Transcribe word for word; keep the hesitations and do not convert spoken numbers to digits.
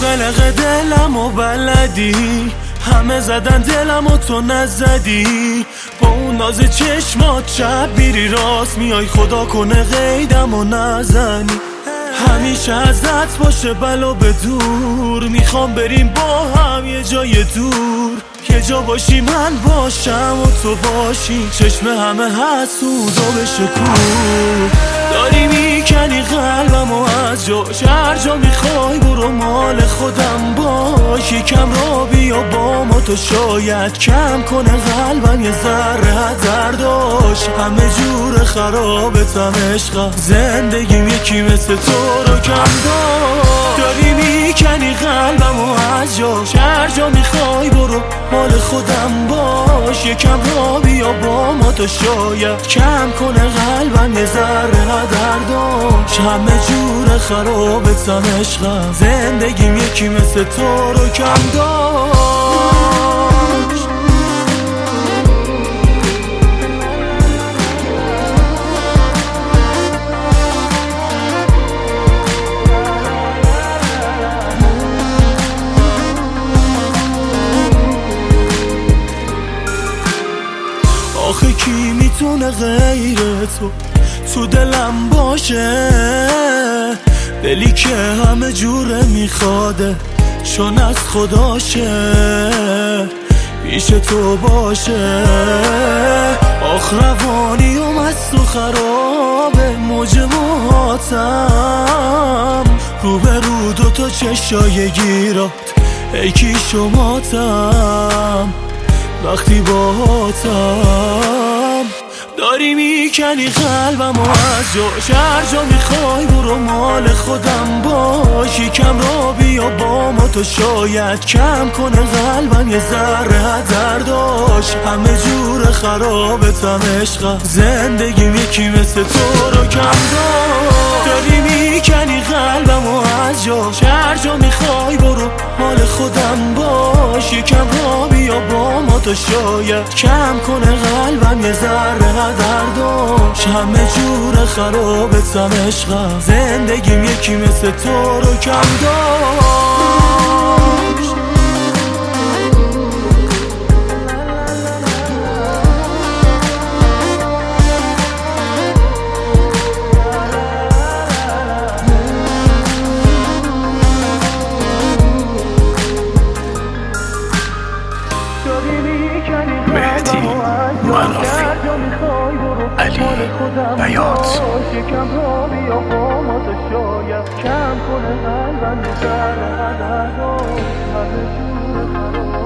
قلق دلم و بلدی، همه زدن دلم و تو نزدی. با اون ناز چشمات شب میری راست میای، خدا کنه قیدم و نزنی. همیشه ازت باشه بلا به دور، میخوام بریم با هم یه جای دور. یه جا باشی من باشم و تو باشی، چشم همه حسود و بشه کور. داری میکنی قلبم و از جاش، هر جا میخوای برو مال خودم باش. یکم را بیا با ما تو شاید کم کنه قلبم یه ذره درداش. همه جور خرابتم عشقم، زندگیم یکی مثل تو رو کم داشت. داری میکنی قلبم و از جاش، هر جا میخوای برو مال خودم باش. یکم را بیا با ما تو شاید کم کنه قلبم یه ذره درداش. همه جور خرابتم عشقم، زندگیم یکی مثل تو رو کم داشت. آخه کی میتونه غیر تو تو دلم باشه؟ دلی که همه جوره میخواده چون از خداشه، پیش تو باشه. آخ روانی و مست و خرابه موج موهاتم، رو به رو دوتا چشای گیرات ای کی شماتم وقتی باهاتم. داری میکنی قلبم و از جاش، هر جا میخوای برو مال خودم باش. یکم را بیا با ما تو شاید کم کنه قلبم یه ذره درداش. همه جور خرابتم عشقم، زندگیم یکی مثل تو رو کم داشت. داری میکنی قلبم و از جاش، هر جا میخوای برو مال خودم باش. یکم را بیا با ما تو شاید کم کنه قلبم یه ذره درداش. همه جور خرابتم عشقم، زندگیم یکی مثل تو رو کم داشت. مهدی منافی، علی بیات. یکم را بیا با ما تو شاید کم کنه قلبم یه ذره درداش. همه جور خراب